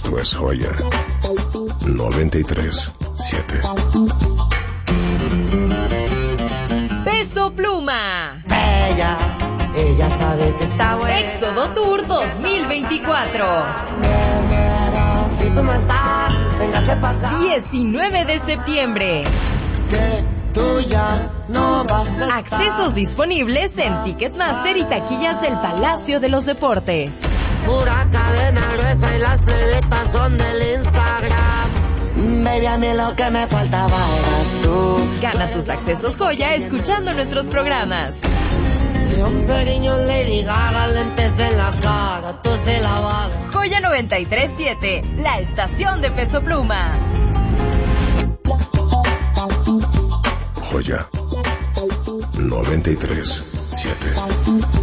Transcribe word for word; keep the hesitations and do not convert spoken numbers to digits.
Esto es Joya noventa y tres siete. Peso Pluma. Ella, ella sabe que está buena. Éxodo Tour dos mil veinticuatro. Si tú no estás, véngase pa' acá. diecinueve de septiembre. Que tú ya no vas a estar. Accesos disponibles en Ticketmaster y taquillas del Palacio de los Deportes. Pura cadena gruesa y las bebitas son del Instagram. Baby, a mí lo que me faltaba eras tú. Gana tus accesos Joya escuchando nuestros programas. Un pequeño Lady Gaga, lentes en la cara, tú se la vas. Joya noventa y tres siete, la estación de Peso Pluma. Joya noventa y tres siete.